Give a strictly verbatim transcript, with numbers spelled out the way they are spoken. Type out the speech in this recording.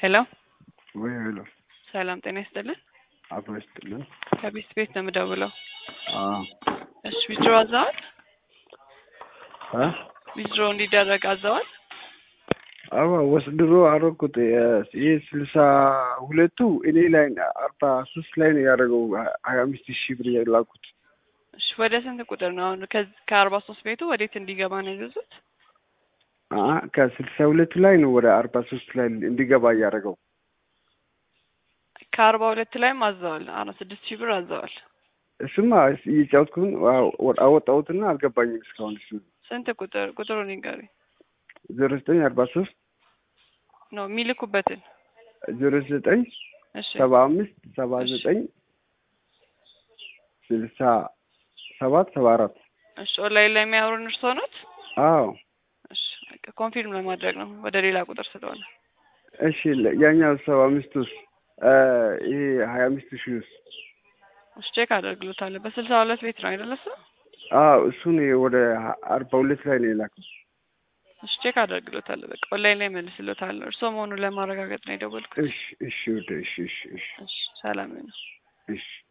ሄሎ ወይ ሄሎ ሰላም ጤና ይስጥልን። አብሮ ይስጥልን። ከቤት ቤት ነው የምደውለው። አዎ እሺ ዊዝድሮ አዘዋል? አ ዊዝድሮ እንዲደረግ አዘዋል? አዎ ወስድሮ አረኩት። ይሄ ስልሳ ሁለቱ እኔ ላይ አርባ ሶስት ላይ ነው ያደረገው ሀያ አምስት ሺህ ብር የላኩት። እሺ ወደ ስንት ቁጥር ነው አሁን ከአርባ ሶስት ቤቱ ወዴት እንዲገባ ነው ያዘዙት? አ ከስልሳ ሁለት ላይ ነው ወደ አርባ ሶስት ላይ እንዲገባ እያደረገው። ከአርባ ሁለት ላይም አዘዋል። አሁን ስድስት ሺህ ብር አዘዋል። እሱማ እየጫወትኩኝ አወጣሁትና አልገባኝም እስካሁን። እሱ ስንት ቁጥር ቁጥሩን ይንገሩኝ። ዜሮ ዘጠኝ አርባ ሶስት ነው የሚልኩበትን ዜሮ ዘጠኝ እሺ ሰባ አምስት ሰባ ዘጠኝ ስልሳ ሰባት ሰባ አራት እሺ ኦንላይን ላይ የሚያወሩን እርስዎ ኖት? አዎ እሺ በቃ ኮንፊርም ለማድረግ ነው ወደ ሌላ ቁጥር ስለሆነ። እሺ ያኛው ሰባ አምስት ውስጥ ይሄ ሀያ አምስት ሺህ ውስጥ እሺ ቼክ አደርግሎታለሁ። በስልሳ ሁለት ቤት ነው አይደል እሱ? አዎ እሱን ወደ አርባ ሁለት ላይ ነው የላከው። እሺ ቼክ አደርግሎታለሁ። በቃ ኦንላይን ላይ መልስሎታለሁ። እርስዎ መሆኑን ለማረጋገጥ ነው የደወልኩት። እሺ እሺ ወደ እሺ እሺ እሺ እሺ ሰላም ነው። እሺ